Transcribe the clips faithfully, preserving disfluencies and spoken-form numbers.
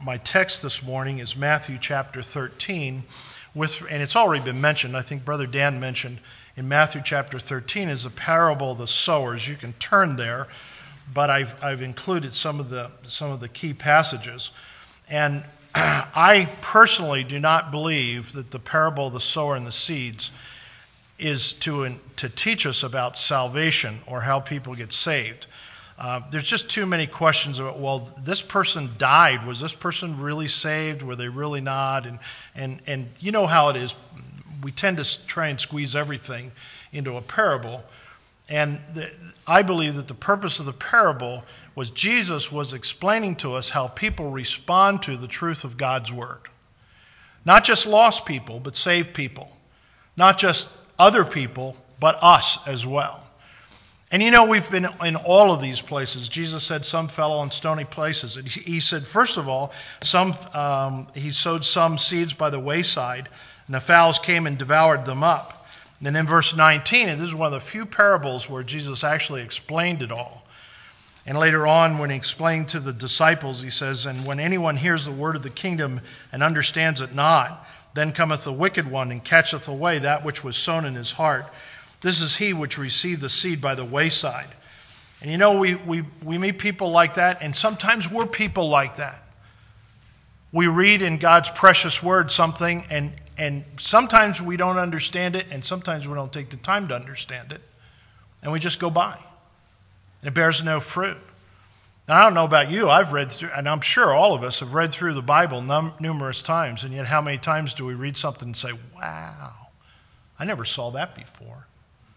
my text this morning is Matthew chapter thirteen, with, and it's already been mentioned. I think Brother Dan mentioned in Matthew chapter thirteen is the parable of the sowers. You can turn there, but I've I've included some of the some of the key passages, and I personally do not believe that the parable of the sower and the seeds is to to teach us about salvation or how people get saved. Uh, there's just too many questions about, well, this person died. Was this person really saved? Were they really not? And and and you know how it is. We tend to try and squeeze everything into a parable. And the, I believe that the purpose of the parable was Jesus was explaining to us how people respond to the truth of God's word. Not just lost people, but saved people. Not just other people, but us as well. And you know, we've been in all of these places. Jesus said some fell on stony places. And he said, first of all, some um, he sowed some seeds by the wayside, and the fowls came and devoured them up. And then in verse nineteen, and this is one of the few parables where Jesus actually explained it all. And later on, when he explained to the disciples, he says, and when anyone hears the word of the kingdom and understands it not, then cometh the wicked one and catcheth away that which was sown in his heart. This is he which received the seed by the wayside. And you know, we, we, we meet people like that, and sometimes we're people like that. We read in God's precious word something, and, and sometimes we don't understand it, and sometimes we don't take the time to understand it, and we just go by. And it bears no fruit. Now, I don't know about you, I've read through, and I'm sure all of us have read through the Bible num- numerous times, and yet how many times do we read something and say, wow, I never saw that before.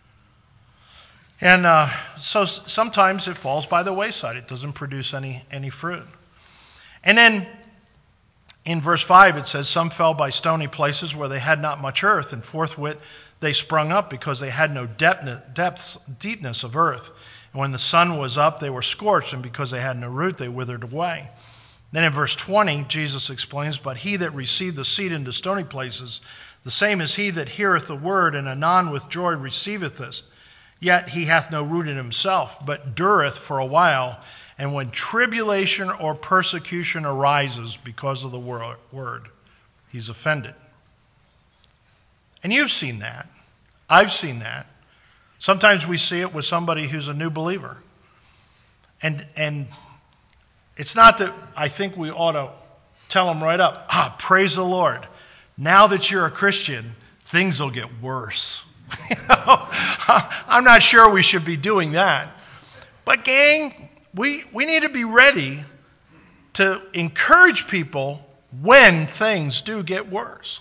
And uh, so sometimes it falls by the wayside. It doesn't produce any, any fruit. And then in verse five it says, some fell by stony places where they had not much earth, and forthwith they sprung up because they had no depth, depths, deepness of earth. And when the sun was up, they were scorched, and because they had no root, they withered away. Then in verse twenty, Jesus explains, but he that received the seed into stony places, the same is he that heareth the word, and anon with joy receiveth this. Yet he hath no root in himself, but dureth for a while. And when tribulation or persecution arises because of the word, he's offended. And you've seen that. I've seen that. Sometimes we see it with somebody who's a new believer. And, and it's not that I think we ought to tell them right up, ah, praise the Lord. Now that you're a Christian, things will get worse. You know, I'm not sure we should be doing that. But gang, we, we need to be ready to encourage people when things do get worse.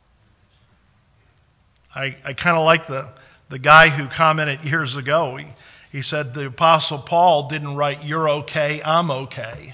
I, I kind of like the, the guy who commented years ago. He, he said the Apostle Paul didn't write, you're okay, I'm okay.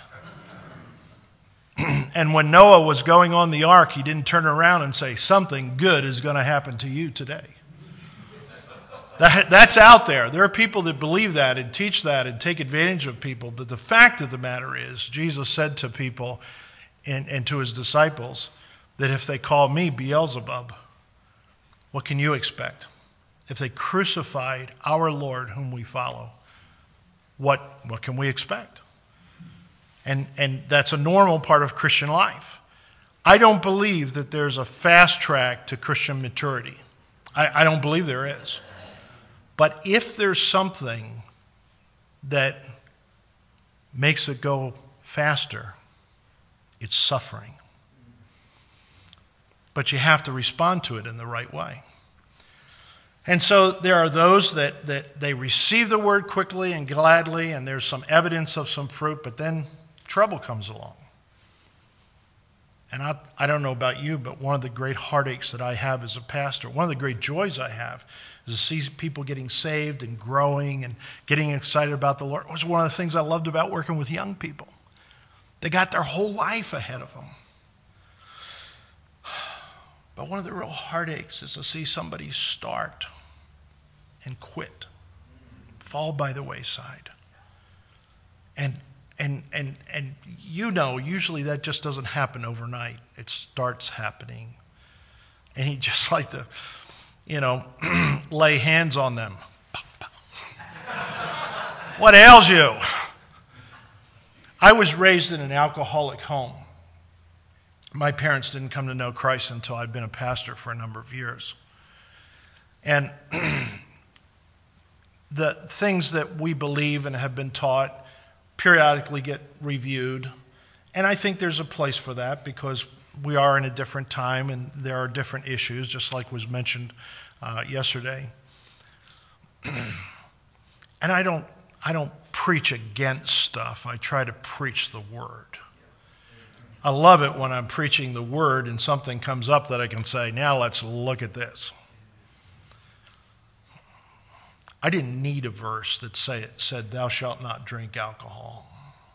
And when Noah was going on the ark, he didn't turn around and say, something good is going to happen to you today. That, that's out there. There are people that believe that and teach that and take advantage of people. But the fact of the matter is, Jesus said to people and, and to his disciples that if they call me Beelzebub, what can you expect? If they crucified our Lord whom we follow, what, what can we expect? And, and that's a normal part of Christian life. I don't believe that there's a fast track to Christian maturity. I, I don't believe there is. But if there's something that makes it go faster, it's suffering. But you have to respond to it in the right way. And so there are those that, that they receive the word quickly and gladly, and there's some evidence of some fruit, but then trouble comes along. And I, I don't know about you, but one of the great heartaches that I have as a pastor, one of the great joys I have, is to see people getting saved and growing and getting excited about the Lord. It was one of the things I loved about working with young people. They got their whole life ahead of them. But one of the real heartaches is to see somebody start and quit, fall by the wayside. And and and and you know, usually that just doesn't happen overnight. It starts happening. And he just like to, you know, lay hands on them. What ails you? I was raised in an alcoholic home. my parents didn't come to know Christ until I'd been a pastor for a number of years. And the things that we believe and have been taught periodically get reviewed. And I think there's a place for that because we are in a different time and there are different issues, just like was mentioned uh, yesterday. And I don't, I don't preach against stuff. I try to preach the word. I love it when I'm preaching the word and something comes up that I can say, now let's look at this. I didn't need a verse that say it said, thou shalt not drink alcohol.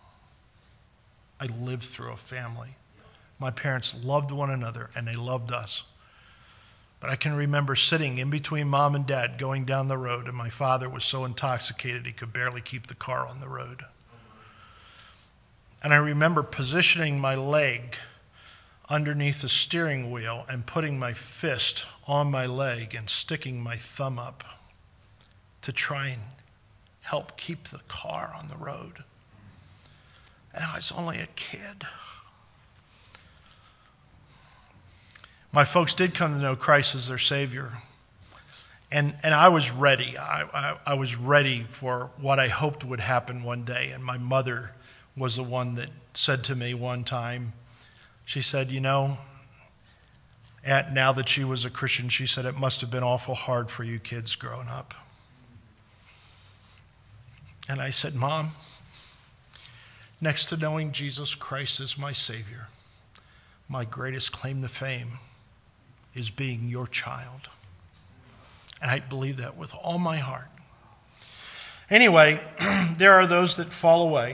I lived through a family. My parents loved one another and they loved us. But I can remember sitting in between mom and dad going down the road, and my father was so intoxicated he could barely keep the car on the road. And I remember positioning my leg underneath the steering wheel and putting my fist on my leg and sticking my thumb up to try and help keep the car on the road. And I was only a kid. My folks did come to know Christ as their Savior. And and I was ready. I, I, I was ready for what I hoped would happen one day. And my mother was the one that said to me one time, she said, you know, at, now that she was a Christian, she said, it must have been awful hard for you kids growing up. And I said, Mom, next to knowing Jesus Christ as my Savior, my greatest claim to fame is being your child. And I believe that with all my heart. Anyway, there are those that fall away.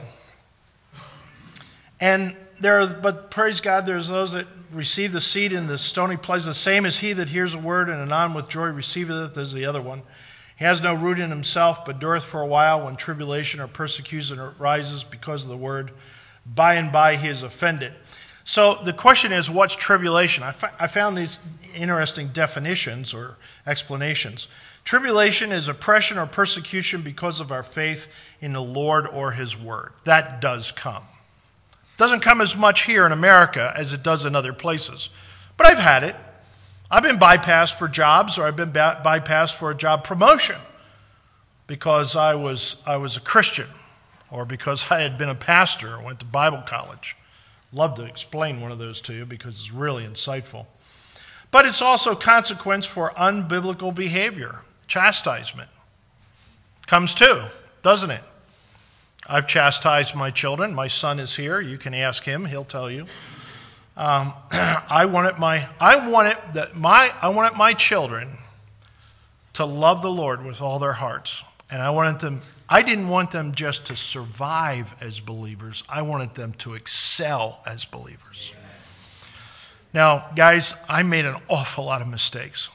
And there are, but praise God, there's those that receive the seed in the stony place, the same as he that hears a word and anon with joy receiveth it, as the other one. He has no root in himself, but dureth for a while. When tribulation or persecution arises because of the word, by and by he is offended. So the question is, what's tribulation? I, fi- I found these interesting definitions or explanations. Tribulation is oppression or persecution because of our faith in the Lord or his word. That does come. It doesn't come as much here in America as it does in other places. But I've had it. I've been bypassed for jobs, or I've been ba- bypassed for a job promotion because I was I was a Christian, or because I had been a pastor or went to Bible college. Love to explain one of those to you because it's really insightful. But it's also consequence for unbiblical behavior. Chastisement comes too, doesn't it? I've chastised my children. My son is here. You can ask him. He'll tell you. Um, I wanted my I wanted that my I wanted my children to love the Lord with all their hearts, and I wanted them. I didn't want them just to survive as believers. I wanted them to excel as believers. Now, guys, I made an awful lot of mistakes.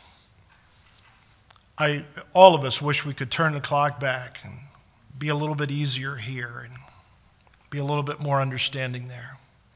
I all of us wish we could turn the clock back and be a little bit easier here and be a little bit more understanding there.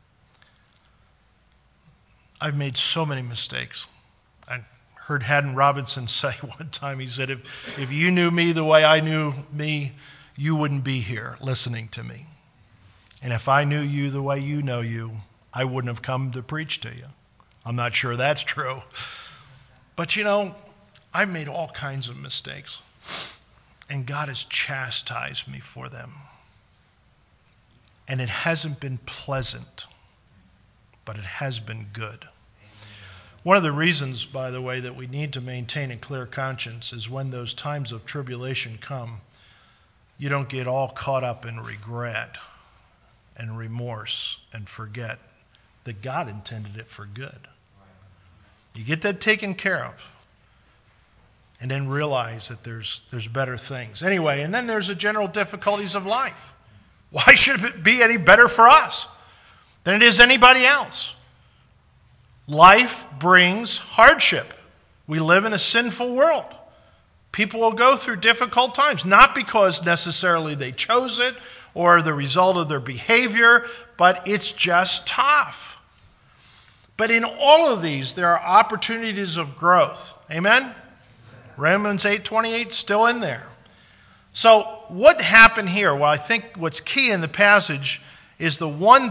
I've made so many mistakes. I heard Haddon Robinson say one time, he said, if, if you knew me the way I knew me, you wouldn't be here listening to me. And if I knew you the way you know you, I wouldn't have come to preach to you. I'm not sure that's true. But you know, I've made all kinds of mistakes. And God has chastised me for them. And it hasn't been pleasant, but it has been good. One of the reasons, by the way, that we need to maintain a clear conscience is when those times of tribulation come, you don't get all caught up in regret and remorse and forget that God intended it for good. You get that taken care of and then realize that there's, there's better things. Anyway, and then there's the general difficulties of life. Why should it be any better for us than it is anybody else? Life brings hardship. We live in a sinful world. People will go through difficult times, not because necessarily they chose it or the result of their behavior, but it's just tough. But in all of these, there are opportunities of growth. Amen? Romans eight twenty-eight still in there. So what happened here? Well, I think what's key in the passage is the one that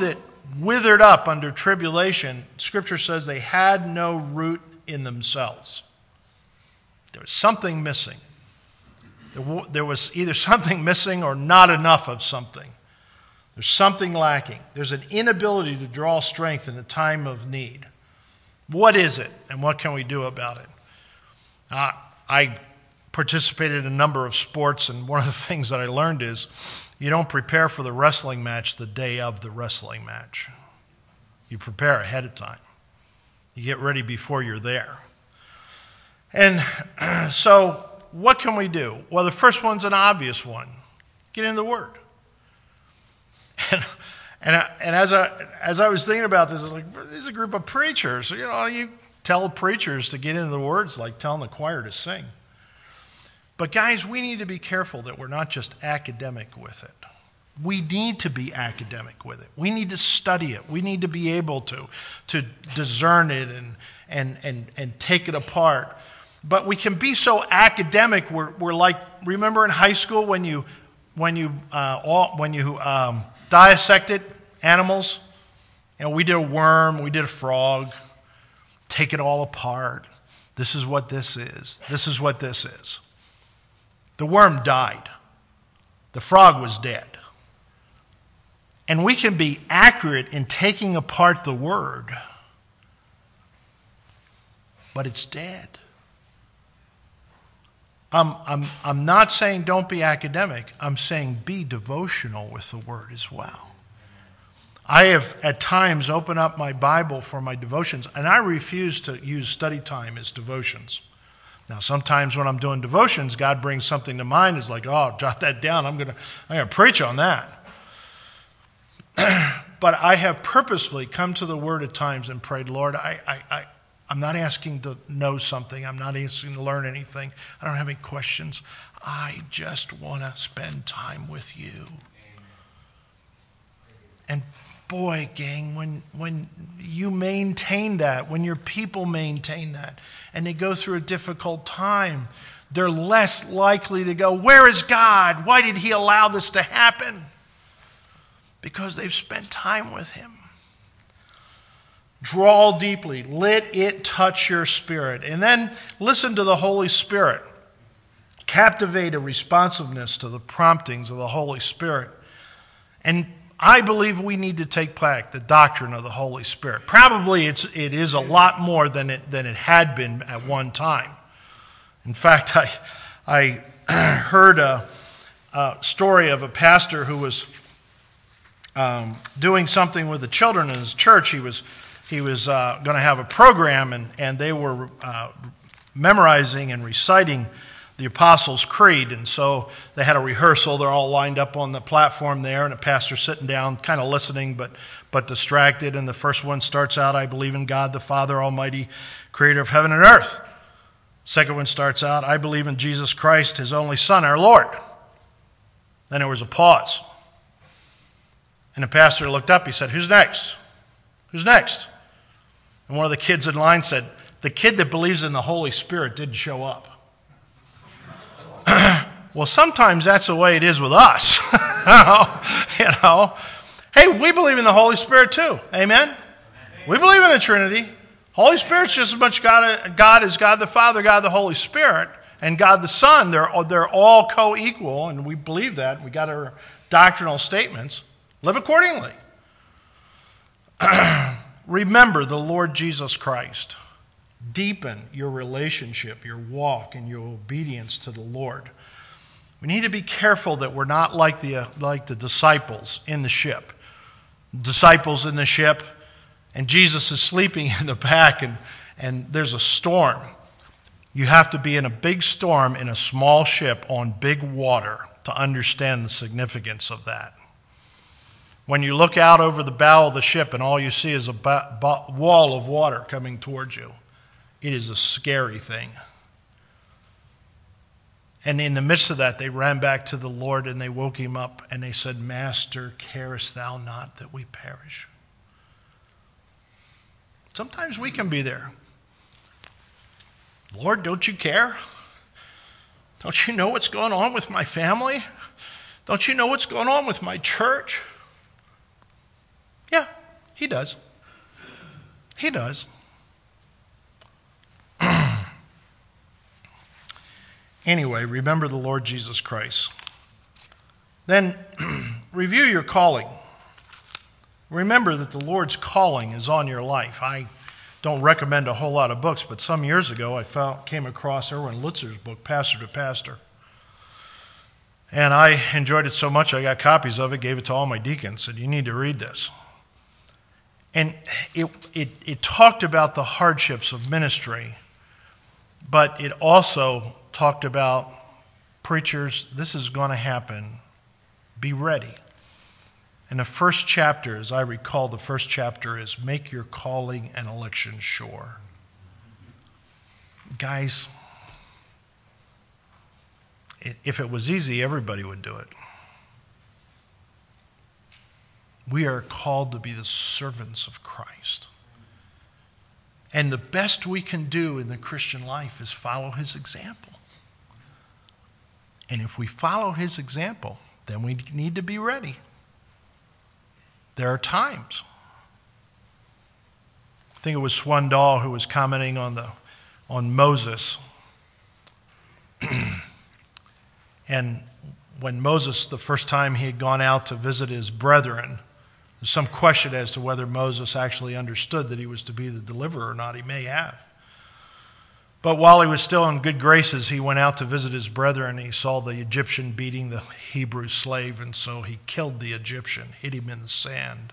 withered up under tribulation, Scripture says they had no root in themselves. There was something missing. There was either something missing or not enough of something. There's something lacking. There's an inability to draw strength in a time of need. What is it, and what can we do about it? Uh, I participated in a number of sports, and one of the things that I learned is you don't prepare for the wrestling match the day of the wrestling match. You prepare ahead of time. You get ready before you're there. And so what can we do? Well, the first one's an obvious one. Get in the Word. And and, I, and as I as I was thinking about this, I was like, there's a group of preachers. You know, you tell preachers to get into the Word, it's like telling the choir to sing. But guys, we need to be careful that we're not just academic with it. We need to be academic with it. We need to study it. We need to be able to, to discern it and, and, and, and take it apart. But we can be so academic, we're, we're like, remember in high school when you, when you, uh, all, when you um, dissected animals? You know, we did a worm, we did a frog, take it all apart. This is what this is. This is what this is. The worm died. The frog was dead. And we can be accurate in taking apart the Word, but it's dead. I'm, I'm, I'm not saying don't be academic. I'm saying be devotional with the Word as well. I have at times opened up my Bible for my devotions, and I refuse to use study time as devotions. Now, sometimes when I'm doing devotions, God brings something to mind. It's like, oh, jot that down. I'm going to I'm going to preach on that. But I have purposefully come to the Word at times and prayed, Lord, I, I, I, I'm not asking to know something. I'm not asking to learn anything. I don't have any questions. I just want to spend time with you. And boy, gang, when, when you maintain that, when your people maintain that, and they go through a difficult time, they're less likely to go, where is God? Why did he allow this to happen? Because they've spent time with him. Draw deeply. Let it touch your spirit. And then listen to the Holy Spirit. Captivate a responsiveness to the promptings of the Holy Spirit. And I believe we need to take back the doctrine of the Holy Spirit. Probably it's, it is a lot more than it, than it had been at one time. In fact, I, I heard a, a story of a pastor who was um, doing something with the children in his church. He was, he was uh, going to have a program, and, and they were uh, memorizing and reciting the Apostles' Creed, and so they had a rehearsal. They're all lined up on the platform there, and the pastor's sitting down, kind of listening, but but distracted. And the first one starts out, I believe in God the Father Almighty, creator of heaven and earth. Second one starts out, I believe in Jesus Christ, his only Son, our Lord. Then there was a pause. And the pastor looked up, he said, who's next? Who's next? And one of the kids in line said, the kid that believes in the Holy Spirit didn't show up. Well, sometimes that's the way it is with us. You know, hey, we believe in the Holy Spirit too. Amen? Amen. We believe in the Trinity. Holy Spirit's just as much God, God as God the Father, God the Holy Spirit, and God the Son. They're, they're all co-equal, and we believe that. We got our doctrinal statements. Live accordingly. Remember the Lord Jesus Christ. Deepen your relationship, your walk, and your obedience to the Lord. We need to be careful that we're not like the, uh, like the disciples in the ship. Disciples in the ship, and Jesus is sleeping in the back, and, and there's a storm. You have to be in a big storm in a small ship on big water to understand the significance of that. When you look out over the bow of the ship and all you see is a ba- ba- wall of water coming towards you, it is a scary thing. And in the midst of that, they ran back to the Lord and they woke him up and they said, Master, carest thou not that we perish? Sometimes we can be there. Lord, don't you care? Don't you know what's going on with my family? Don't you know what's going on with my church? Yeah, He does. He does. Anyway, remember the Lord Jesus Christ. Then review your calling. Remember that the Lord's calling is on your life. I don't recommend a whole lot of books, but some years ago I found, came across Erwin Lutzer's book, Pastor to Pastor. And I enjoyed it so much I got copies of it, gave it to all my deacons, said, you need to read this. And it, it, it talked about the hardships of ministry, but it also talked about, preachers, this is going to happen. Be ready. And the first chapter, as I recall, the first chapter is make your calling and election sure. Guys, if it was easy, everybody would do it. We are called to be the servants of Christ. And the best we can do in the Christian life is follow his example. And if we follow his example, then we need to be ready. There are times. I think it was Swindoll who was commenting on the on Moses. And when Moses, the first time he had gone out to visit his brethren, there's some question as to whether Moses actually understood that he was to be the deliverer or not. He may have. But while he was still in good graces, he went out to visit his brethren. He saw the Egyptian beating the Hebrew slave, and so he killed the Egyptian, hid him in the sand.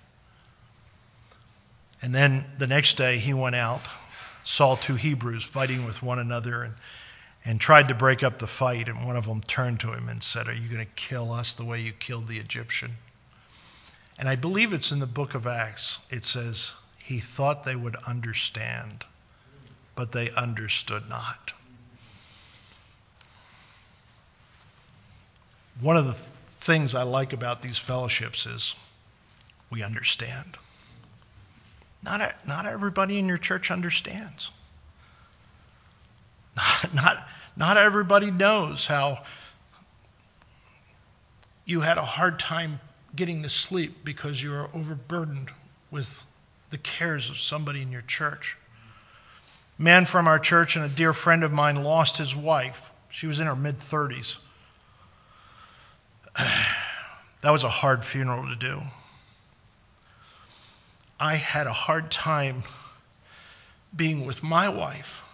And then the next day he went out, saw two Hebrews fighting with one another, and, and tried to break up the fight. And one of them turned to him and said, are you going to kill us the way you killed the Egyptian? And I believe it's in the book of Acts. It says, he thought they would understand, but they understood not. One of the th- things I like about these fellowships is we understand. Not, a, not everybody in your church understands. Not, not, not everybody knows how you had a hard time getting to sleep because you were overburdened with the cares of somebody in your church. A man from our church and a dear friend of mine lost his wife. She was in her mid-thirties. That was a hard funeral to do. I had a hard time being with my wife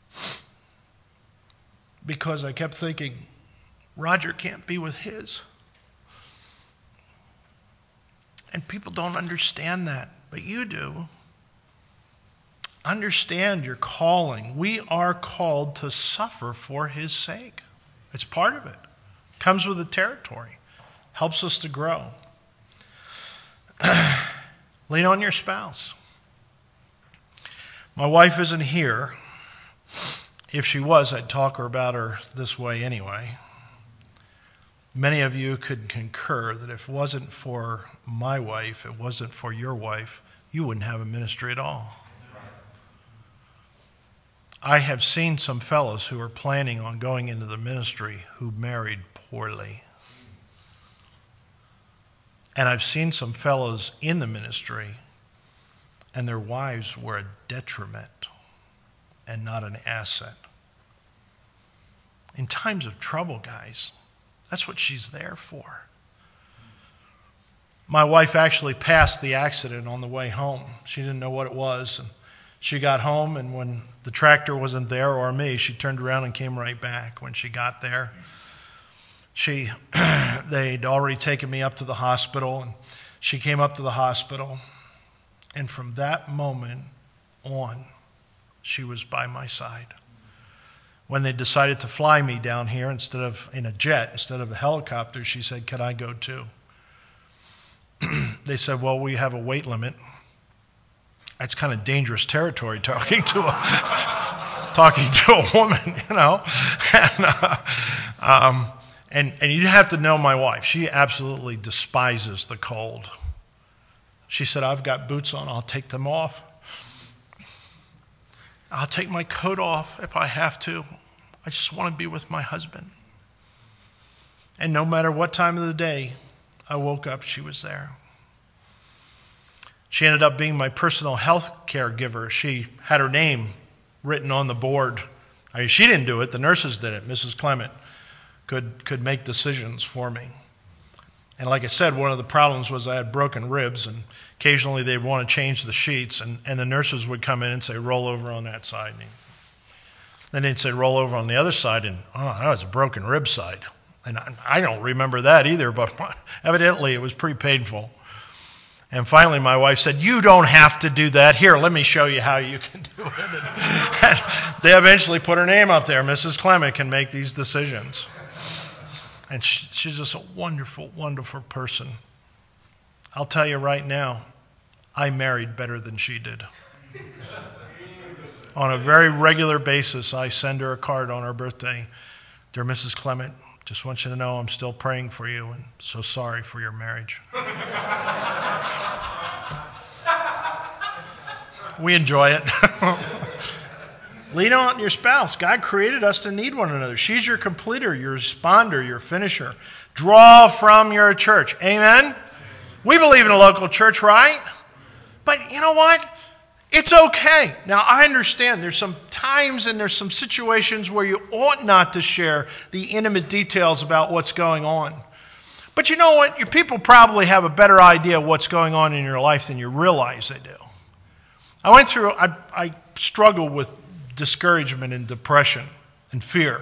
because I kept thinking, Roger can't be with his. And people don't understand that, but you do. Understand your calling. We are called to suffer for his sake. It's part of it. Comes with the territory. Helps us to grow. Lean on your spouse. My wife isn't here. If she was, I'd talk her about her this way anyway. Many of you could concur that if it wasn't for my wife, it wasn't for your wife, you wouldn't have a ministry at all. I have seen some fellows who are planning on going into the ministry who married poorly. And I've seen some fellows in the ministry and their wives were a detriment and not an asset. In times of trouble, guys, that's what she's there for. My wife actually passed the accident on the way home. She didn't know what it was. And she got home, and when the tractor wasn't there or me, she turned around and came right back. When she got there, she they'd already taken me up to the hospital, and she came up to the hospital. And from that moment on, she was by my side. When they decided to fly me down here instead of in a jet, instead of a helicopter, she said, "Can I go too?" They said, "Well, we have a weight limit." That's kind of dangerous territory talking to a talking to a woman, you know. and, uh, um, and and you have to know my wife. She absolutely despises the cold. She said, "I've got boots on. I'll take them off. I'll take my coat off if I have to. I just want to be with my husband." And no matter what time of the day I woke up, she was there. She ended up being my personal health caregiver. She had her name written on the board. I mean, she didn't do it. The nurses did it. Missus Clement could, could make decisions for me. And like I said, one of the problems was I had broken ribs, and occasionally they'd want to change the sheets, and, and the nurses would come in and say, roll over on that side. And then they'd say, roll over on the other side, and oh, that was a broken rib side. And I, I don't remember that either, but evidently it was pretty painful. And finally my wife said, you don't have to do that. Here, let me show you how you can do it. And they eventually put her name up there. Missus Clement can make these decisions. And she, she's just a wonderful, wonderful person. I'll tell you right now, I married better than she did. On a very regular basis, I send her a card on her birthday. Dear Missus Clement, just want you to know I'm still praying for you and so sorry for your marriage. We enjoy it. Lean on your spouse. God created us to need one another. She's your completer, your responder, your finisher. Draw from your church. Amen? We believe in a local church, right? But you know what? It's okay. Now, I understand there's some times and there's some situations where you ought not to share the intimate details about what's going on. But you know what? Your people probably have a better idea of what's going on in your life than you realize they do. I went through, I, I struggled with discouragement and depression and fear.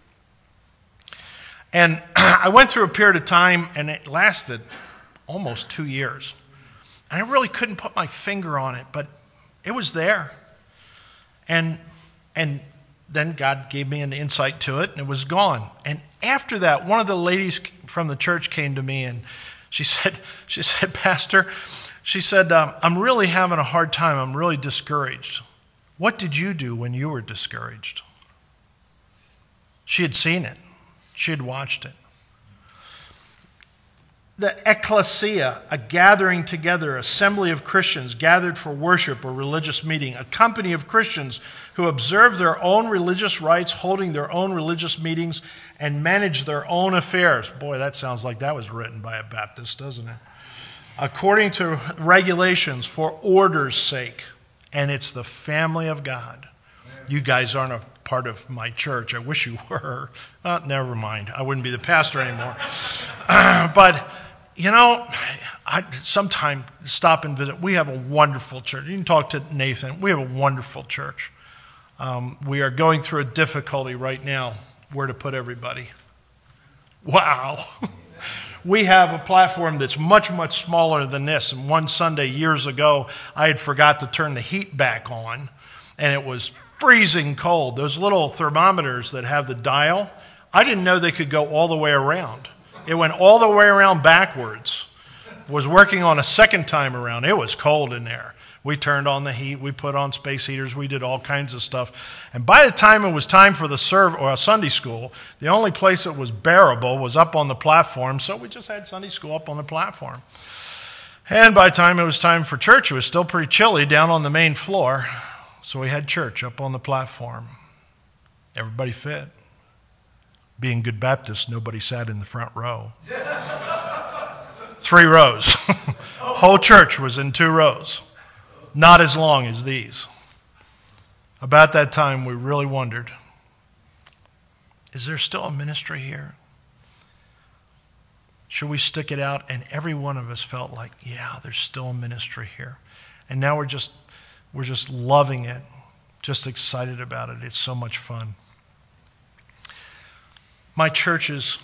And I went through a period of time, and it lasted almost two years. And I really couldn't put my finger on it, but it was there. And, and then God gave me an insight to it, and it was gone. And after that, one of the ladies from the church came to me, and she said, she said, Pastor, she said, um, I'm really having a hard time. I'm really discouraged. What did you do when you were discouraged? She had seen it. She had watched it. The ecclesia, a gathering together, assembly of Christians gathered for worship or religious meeting, a company of Christians who observe their own religious rites, holding their own religious meetings, and manage their own affairs. Boy, that sounds like that was written by a Baptist, doesn't it? According to regulations for order's sake. And it's the family of God. You guys aren't a part of my church. I wish you were. Uh, never mind. I wouldn't be the pastor anymore. Uh, but, you know, I sometime stop and visit. We have a wonderful church. You can talk to Nathan. We have a wonderful church. Um, we are going through a difficulty right now where to put everybody. Wow. We have a platform that's much, much smaller than this. And one Sunday years ago, I had forgot to turn the heat back on, and it was freezing cold. Those little thermometers that have the dial, I didn't know they could go all the way around. It went all the way around backwards. Was working on a second time around. It was cold in there. We turned on the heat. We put on space heaters. We did all kinds of stuff. And by the time it was time for the serve or Sunday school, the only place that was bearable was up on the platform. So we just had Sunday school up on the platform. And by the time it was time for church, it was still pretty chilly down on the main floor. So we had church up on the platform. Everybody fit. Being good Baptists, nobody sat in the front row. Three rows. Whole church was in two rows. Not as long as these. About that time, we really wondered, is there still a ministry here? Should we stick it out? And every one of us felt like, yeah, there's still a ministry here. And now we're just, we're just loving it, just excited about it. It's so much fun. My church is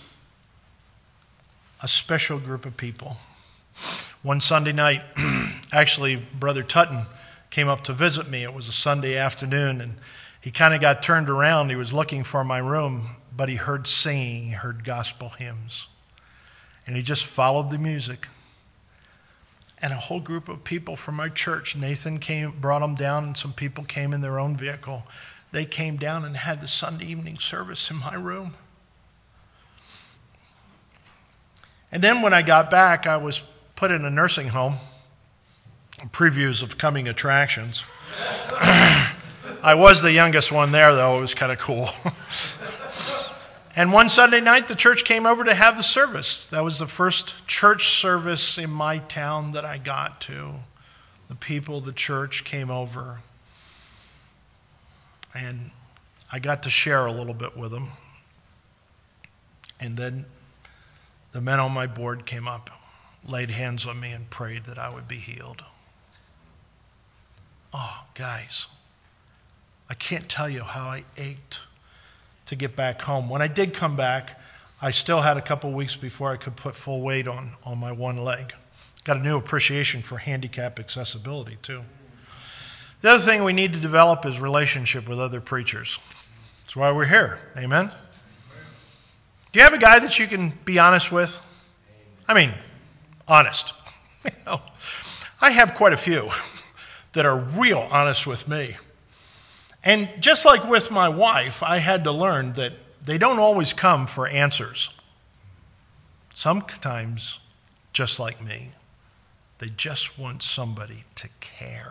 a special group of people. One Sunday night, actually, Brother Tutton came up to visit me. It was a Sunday afternoon, and he kind of got turned around. He was looking for my room, but he heard singing. He heard gospel hymns. And he just followed the music. And a whole group of people from our church, Nathan came, brought them down, and some people came in their own vehicle. They came down and had the Sunday evening service in my room. And then when I got back, I was put in a nursing home. Previews of coming attractions. I was the youngest one there, though. It was kind of cool. And one Sunday night, the church came over to have the service. That was the first church service in my town that I got to. the people, the church came over, and I got to share a little bit with them. And then the men on my board came up, laid hands on me, and prayed that I would be healed. Oh, guys, I can't tell you how I ached to get back home. When I did come back, I still had a couple weeks before I could put full weight on, on my one leg. Got a new appreciation for handicap accessibility, too. The other thing we need to develop is relationship with other preachers. That's why we're here. Amen? Do you have a guy that you can be honest with? I mean, honest. You know, I have quite a few that are real honest with me. And just like with my wife, I had to learn that they don't always come for answers. Sometimes, just like me, they just want somebody to care.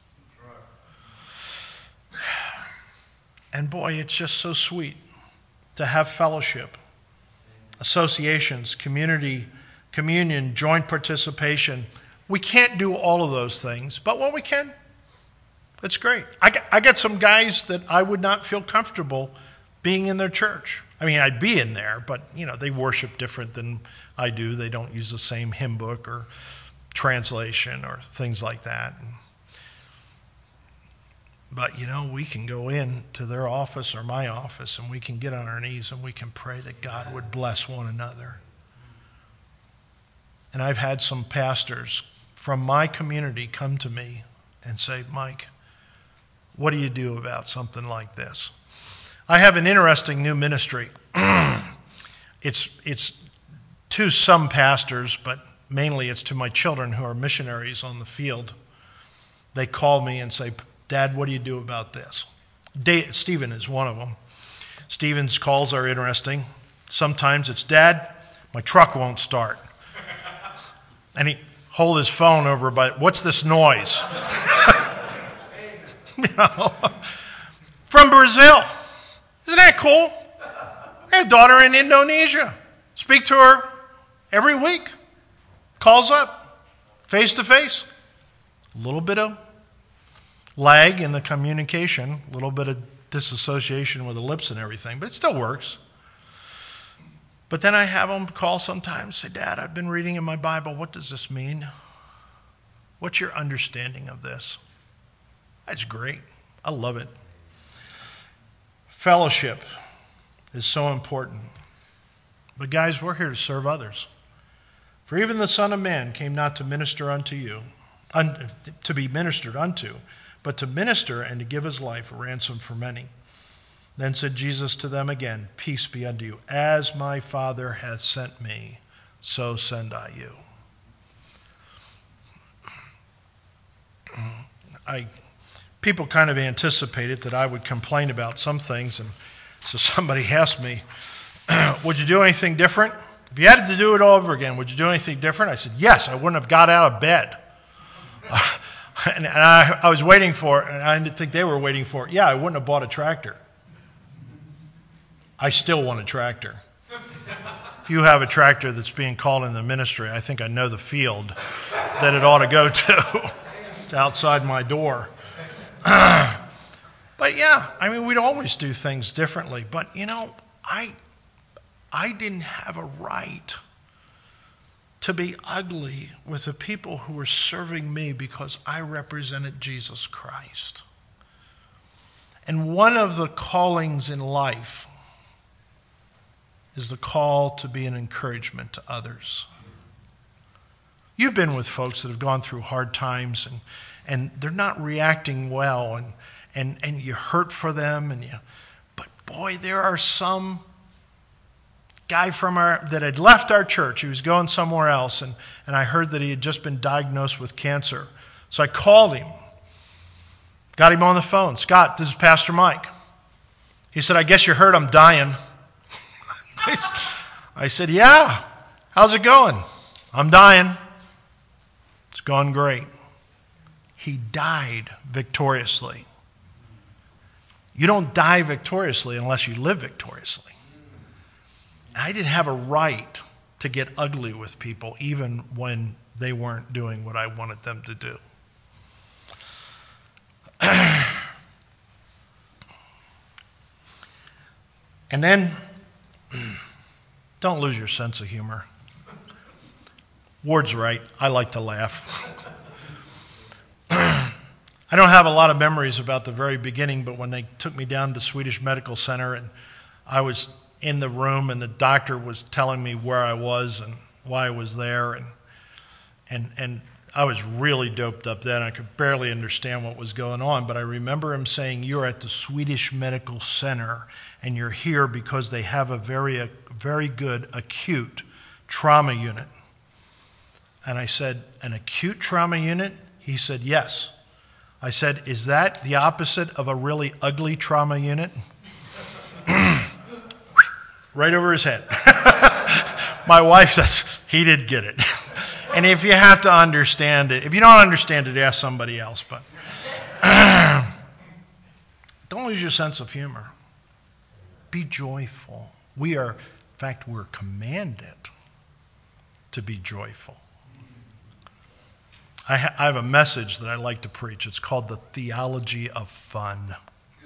And boy, it's just so sweet to have fellowship, associations, community, communion, joint participation. We can't do all of those things, but when we can, it's great. I got, I got some guys that I would not feel comfortable being in their church. I mean, I'd be in there, but, you know, they worship different than I do. They don't use the same hymn book or translation or things like that. But, you know, we can go in to their office or my office, and we can get on our knees and we can pray that God would bless one another. And I've had some pastors from my community come to me and say, Mike, what do you do about something like this? I have an interesting new ministry. it's, it's to some pastors, but mainly it's to my children who are missionaries on the field. They call me and say, Dad, what do you do about this? Dave, Stephen is one of them. Stephen's calls are interesting. Sometimes it's, Dad, my truck won't start. And he hold his phone over by, what's this noise? You know, from Brazil. Isn't that cool? I have a daughter in Indonesia. Speak to her every week. Calls up, face to face. A little bit of lag in the communication, a little bit of disassociation with the lips and everything, but it still works. But then I have them call sometimes, say, Dad, I've been reading in my Bible. What does this mean? What's your understanding of this? That's great. I love it. Fellowship is so important. But guys, we're here to serve others. For even the Son of Man came not to minister unto you, un, to be ministered unto, but to minister and to give his life a ransom for many. Then said Jesus to them again, peace be unto you. As my Father hath sent me, so send I you. I, people kind of anticipated that I would complain about some things, and so somebody asked me, would you do anything different? If you had to do it all over again, would you do anything different? I said, yes, I wouldn't have got out of bed. and and I, I was waiting for it, and I didn't think they were waiting for it. Yeah, I wouldn't have bought a tractor. I still want a tractor. If you have a tractor that's being called in the ministry, I think I know the field that it ought to go to. It's outside my door. But yeah, I mean, we'd always do things differently. But, you know, I, I didn't have a right to be ugly with the people who were serving me because I represented Jesus Christ. And one of the callings in life is the call to be an encouragement to others. You've been with folks that have gone through hard times and, and they're not reacting well, and, and, and you hurt for them. And you, but boy, there are some guy from our that had left our church. He was going somewhere else, and, and I heard that he had just been diagnosed with cancer. So I called him, got him on the phone. Scott, this is Pastor Mike. He said, I guess you heard I'm dying. I said, yeah, how's it going? I'm dying. It's gone great. He died victoriously. You don't die victoriously unless you live victoriously. I didn't have a right to get ugly with people even when they weren't doing what I wanted them to do. And then, don't lose your sense of humor. Ward's right. I like to laugh. I don't have a lot of memories about the very beginning, but when they took me down to Swedish Medical Center and I was in the room and the doctor was telling me where I was and why I was there, and and and I was really doped up then. I could barely understand what was going on, but I remember him saying, "You're at the Swedish Medical Center and you're here because they have a very a very good acute trauma unit." And I said, "An acute trauma unit?" He said, "Yes." I said, "Is that the opposite of a really ugly trauma unit?" Right over his head. My wife says, he did get it. And if you have to understand it, if you don't understand it, ask somebody else. But don't lose your sense of humor. Be joyful. We are, in fact, we're commanded to be joyful. I, ha- I have a message that I like to preach. It's called the theology of fun.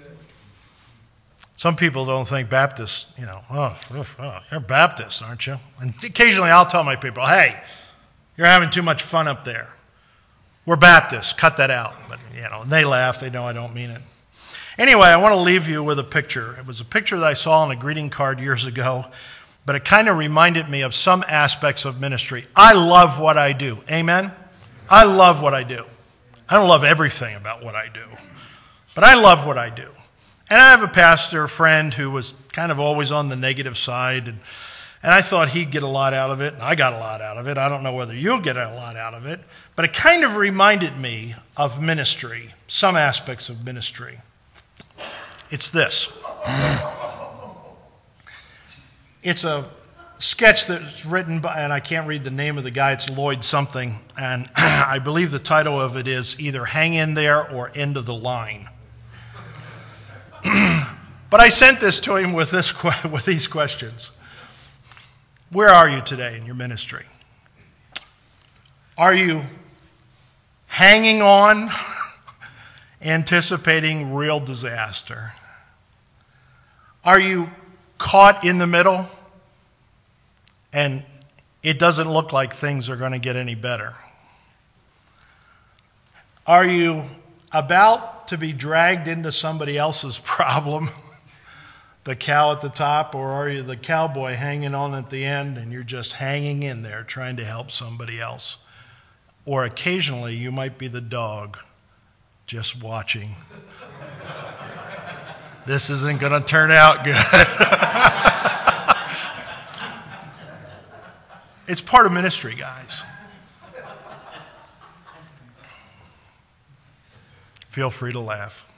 Some people don't think Baptists, you know, oh, oh, you're Baptist, aren't you? And occasionally I'll tell my people, hey, you're having too much fun up there. We're Baptists, cut that out. But, you know, and they laugh. They know I don't mean it. Anyway, I want to leave you with a picture. It was a picture that I saw on a greeting card years ago, but it kind of reminded me of some aspects of ministry. I love what I do. Amen? I love what I do. I don't love everything about what I do, but I love what I do. And I have a pastor friend who was kind of always on the negative side, and, and I thought he'd get a lot out of it, and I got a lot out of it. I don't know whether you'll get a lot out of it, but it kind of reminded me of ministry, some aspects of ministry. It's this. It's a sketch that's written by, and I can't read the name of the guy, it's Lloyd something, and I believe the title of it is either Hang in There or End of the Line. But I sent this to him with, this, with these questions. Where are you today in your ministry? Are you hanging on, anticipating real disaster? Are you caught in the middle, and it doesn't look like things are going to get any better? Are you about to be dragged into somebody else's problem, the cow at the top, or are you the cowboy hanging on at the end and you're just hanging in there trying to help somebody else? Or occasionally you might be the dog just watching. This isn't going to turn out good. It's part of ministry, guys. Feel free to laugh.